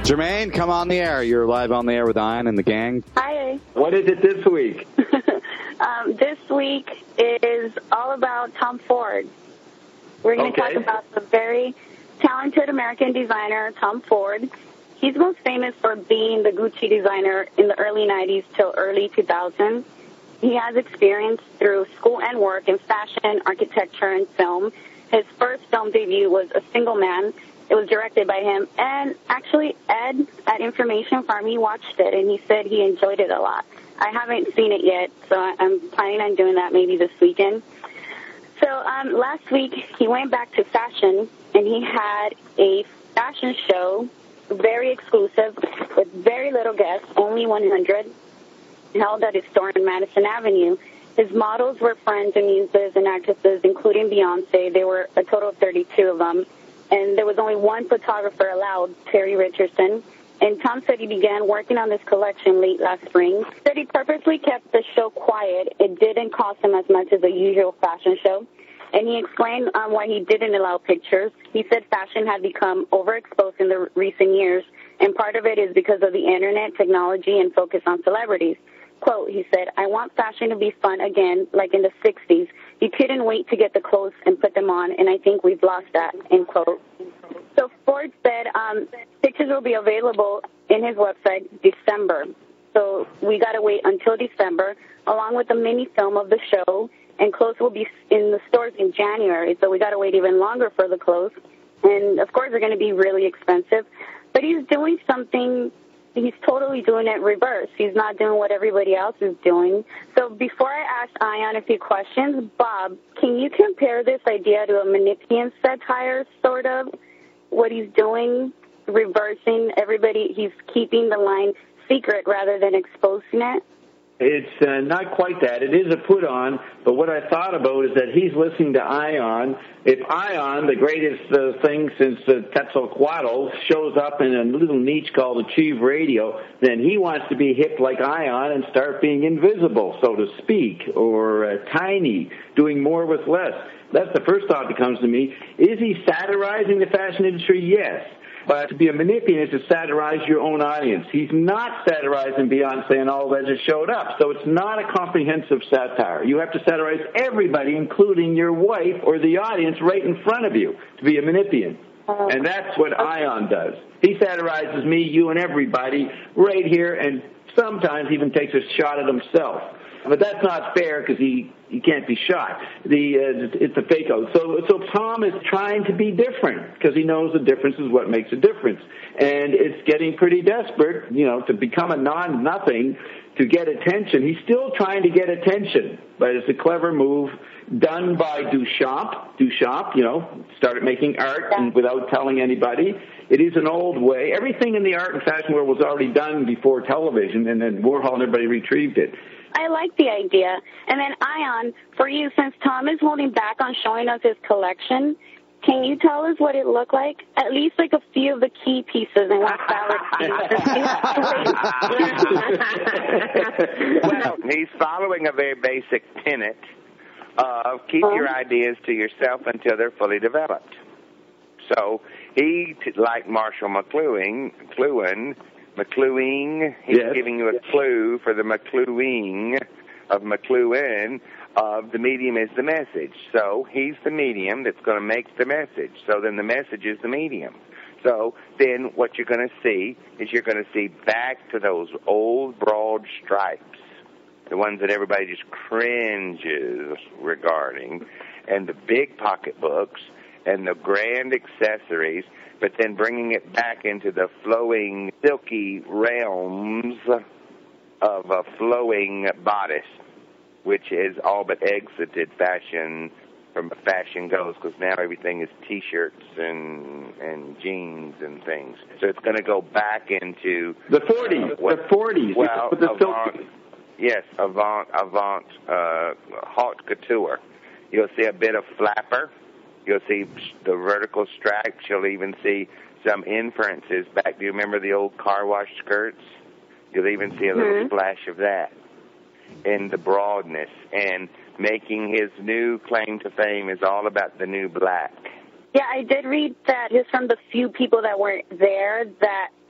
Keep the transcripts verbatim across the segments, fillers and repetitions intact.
Jermaine, come on the air. You're live on the air with Ian and the gang. Hi. What is it this week? um, this week is all about Tom Ford. We're going to okay. talk about the very talented American designer, Tom Ford. He's most famous for being the Gucci designer in the early nineties till early two thousands. He has experience through school and work in fashion, architecture, and film. His first film debut was A Single Man. It was directed by him. And actually, Ed at Information Farm, he watched it, and he said he enjoyed it a lot. I haven't seen it yet, so I'm planning on doing that maybe this weekend. So um, last week, he went back to fashion, and he had a fashion show, very exclusive, with very little guests, only one hundred, held at his store in Madison Avenue. His models were friends and muses and actresses, including Beyonce. There were a total of thirty-two of them. And there was only one photographer allowed, Terry Richardson. And Tom said he began working on this collection late last spring. He said he purposely kept the show quiet. It didn't cost him as much as a usual fashion show. And he explained um, why he didn't allow pictures. He said fashion had become overexposed in the recent years, and part of it is because of the Internet, technology, and focus on celebrities. Quote, he said, I want fashion to be fun again, like in the sixties. You couldn't wait to get the clothes and put them on, and I think we've lost that, end quote. So Ford said um, pictures will be available in his website December. So we got to wait until December, along with a mini film of the show, and clothes will be in the stores in January. So we got to wait even longer for the clothes. And, of course, they're going to be really expensive. But he's doing something... He's totally doing it reverse. He's not doing what everybody else is doing. So before I ask Ian a few questions, Bob, can you compare this idea to a Manipian satire, sort of? What he's doing, reversing everybody, he's keeping the line secret rather than exposing it? It's uh, not quite that. It is a put-on, but what I thought about is that he's listening to Ion. If Ion, the greatest uh, thing since uh, Quetzalcoatl, shows up in a little niche called Achieve Radio, then he wants to be hip like Ion and start being invisible, so to speak, or uh, tiny, doing more with less. That's the first thought that comes to me. Is he satirizing the fashion industry? Yes. But to be a Manipian is to satirize your own audience. He's not satirizing Beyonce and all that just showed up. So it's not a comprehensive satire. You have to satirize everybody, including your wife or the audience right in front of you, to be a Manipian. And that's what Ion does. He satirizes me, you, and everybody right here, and sometimes even takes a shot at himself. But that's not fair because he, he can't be shot. The uh, it's a fake out. So so Tom is trying to be different because he knows the difference is what makes a difference. And it's getting pretty desperate, you know, to become a non-nothing to get attention. He's still trying to get attention, but it's a clever move done by Duchamp. Duchamp, you know, started making art and without telling anybody. It is an old way. Everything in the art and fashion world was already done before television, and then Warhol and everybody retrieved it. I like the idea. And then, Ion, for you, since Tom is holding back on showing us his collection, can you tell us what it looked like? At least like a few of the key pieces and what Well, he's following a very basic tenet of keep um, your ideas to yourself until they're fully developed. So he, like Marshall McLuhan, McLuhan McLuhan, he's yes. giving you a clue for the McLuhan of McLuhan of the medium is the message. So he's the medium that's going to make the message. So then the message is the medium. So then what you're going to see is you're going to see back to those old broad stripes, the ones that everybody just cringes regarding, and the big pocketbooks and the grand accessories, but then bringing it back into the flowing, silky realms of a flowing bodice, which is all but exited fashion from fashion goes, because now everything is T-shirts and and jeans and things. So it's going to go back into the forties. Uh, the forties. Well, the avant, yes, avant, avant, uh, haute couture. You'll see a bit of flapper. You'll see the vertical stripes. You'll even see some inferences back. Do you remember the old car wash skirts? You'll even see a little mm-hmm. splash of that in the broadness. And making his new claim to fame is all about the new black. Yeah, I did read that just from the few people that weren't there that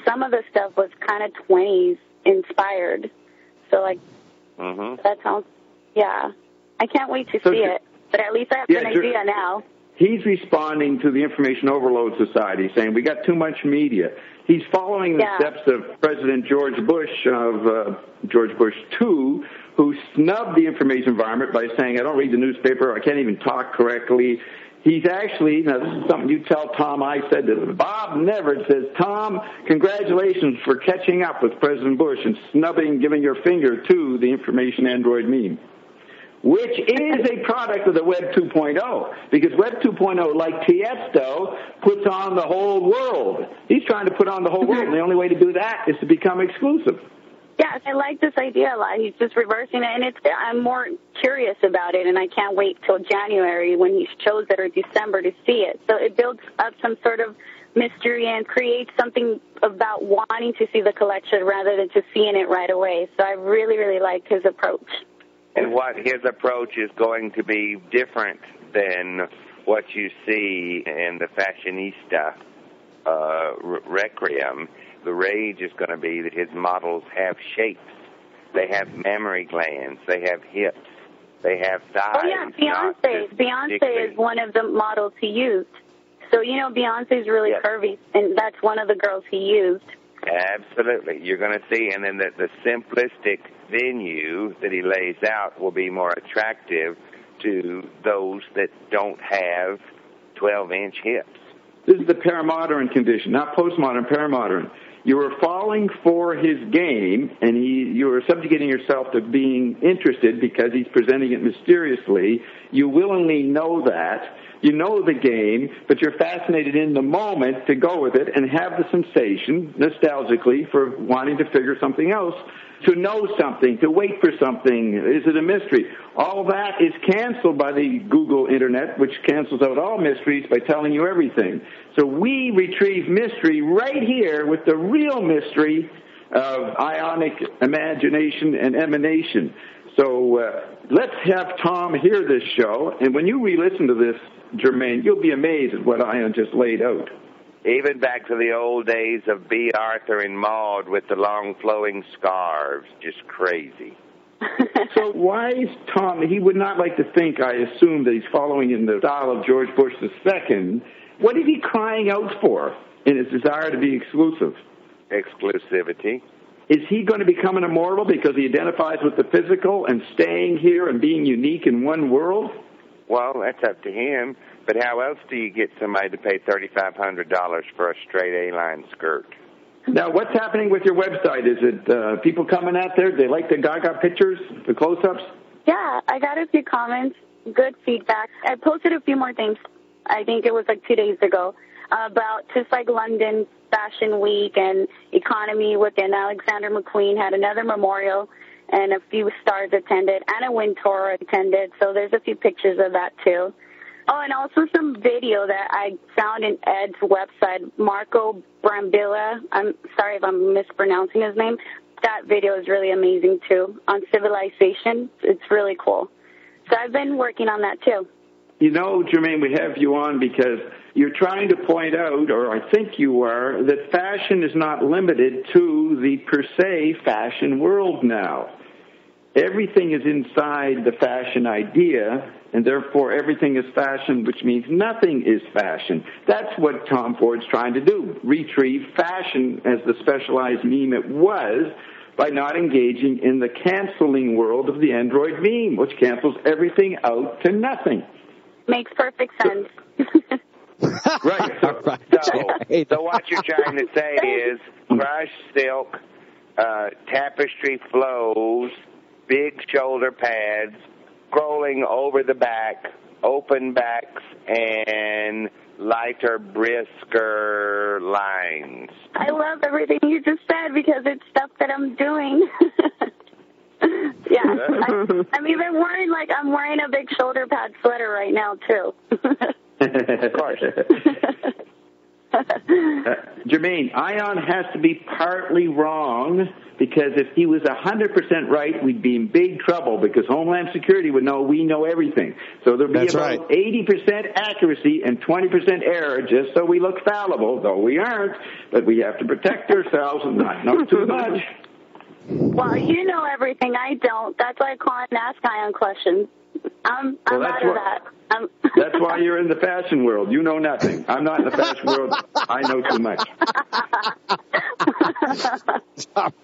some of the stuff was kind of twenties inspired. So, like, mm-hmm. that sounds, yeah. I can't wait to so see it, but at least I have yeah, an idea now. He's responding to the Information Overload Society, saying we got too much media. He's following the yeah. steps of President George Bush, of uh, George Bush the Second, who snubbed the information environment by saying, I don't read the newspaper, I can't even talk correctly. He's actually, now this is something you tell Tom I said to him. Bob Neverett says, Tom, congratulations for catching up with President Bush and snubbing, giving your finger to the information android meme, which is a product of the Web two point oh, because Web two point oh, like Tiesto, puts on the whole world. He's trying to put on the whole world, and the only way to do that is to become exclusive. Yes, I like this idea a lot. He's just reversing it, and it's, I'm more curious about it, and I can't wait till January when he shows it, or December, to see it. So it builds up some sort of mystery and creates something about wanting to see the collection rather than just seeing it right away. So I really, really like his approach. And what his approach is going to be different than what you see in the fashionista uh, requiem. The rage is going to be that his models have shapes. They have mammary glands. They have hips. They have thighs. Oh, yeah, Beyonce. Beyonce is one of the models he used. So, you know, Beyonce's really yes. curvy, and that's one of the girls he used. Absolutely. You're going to see, and then the, the simplistic venue that he lays out will be more attractive to those that don't have twelve-inch hips. This is the paramodern condition, not postmodern, paramodern. You are falling for his game, and he, you are subjugating yourself to being interested because he's presenting it mysteriously. You willingly know that. You know the game, but you're fascinated in the moment to go with it and have the sensation, nostalgically, for wanting to figure something else, to know something, to wait for something. Is it a mystery? All that is canceled by the Google Internet, which cancels out all mysteries by telling you everything. So we retrieve mystery right here with the real mystery of ionic imagination and emanation. So uh, let's have Tom hear this show, and when you re-listen to this, Jermaine, you'll be amazed at what Ion just laid out. Even back to the old days of B. Arthur and Maud with the long flowing scarves. Just crazy. So why is Tom, he would not like to think, I assume, that he's following in the style of George Bush the Second. What is he crying out for in his desire to be exclusive? Exclusivity. Is he going to become an immortal because he identifies with the physical and staying here and being unique in one world? Well, that's up to him. But how else do you get somebody to pay thirty-five hundred dollars for a straight A-line skirt? Now, what's happening with your website? Is it uh, people coming out there? They like the Gaga pictures, the close-ups? Yeah, I got a few comments, good feedback. I posted a few more things, I think it was like two days ago, about just like London Fashion Week and economy within Alexander McQueen had another memorial, and a few stars attended. Anna Wintour attended, so there's a few pictures of that too. Oh, and also some video that I found in Ed's website, Marco Brambilla. I'm sorry if I'm mispronouncing his name. That video is really amazing too, on civilization. It's really cool. So I've been working on that too. You know, Jermaine, we have you on because you're trying to point out, or I think you are, that fashion is not limited to the per se fashion world now. Everything is inside the fashion idea, and therefore everything is fashion, which means nothing is fashion. That's what Tom Ford's trying to do, retrieve fashion as the specialized meme it was by not engaging in the canceling world of the Android meme, which cancels everything out to nothing. Makes perfect sense. Right. So, so, so what you're trying to say is crushed silk, uh, tapestry flows, big shoulder pads, scrolling over the back, open backs, and lighter, brisker lines. I love everything you just said because it's stuff that I'm doing. Yeah, I, I'm even wearing, like, I'm wearing a big shoulder pad sweater right now, too. Of course. uh, Jermaine, Ion has to be partly wrong, because if he was one hundred percent right, we'd be in big trouble, because Homeland Security would know we know everything. So there'd be That's about right. eighty percent accuracy and twenty percent error, just so we look fallible, though we aren't. But we have to protect ourselves and not know too much. Well, you know everything. I don't. That's why I call and ask Ion questions. I'm, I'm Well, out that's of what- that. I'm That's why you're in the fashion world. You know nothing. I'm not in the fashion world. I know too much. All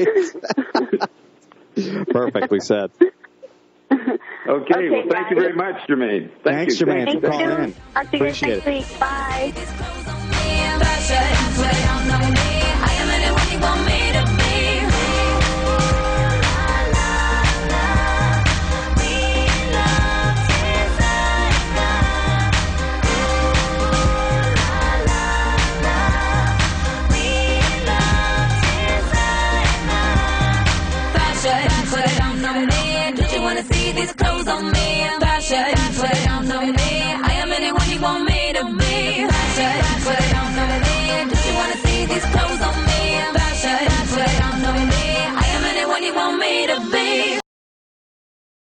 right. Perfectly said. Okay, Okay, well, thank guys. you very much, Jermaine. Thank Thanks, you. Jermaine, Thank for calling you. in. Talk to you guys Appreciate next week. Bye. Put it on me. Don't you wanna see these clothes on me? Fashion, put it on me. I am anyone you want me.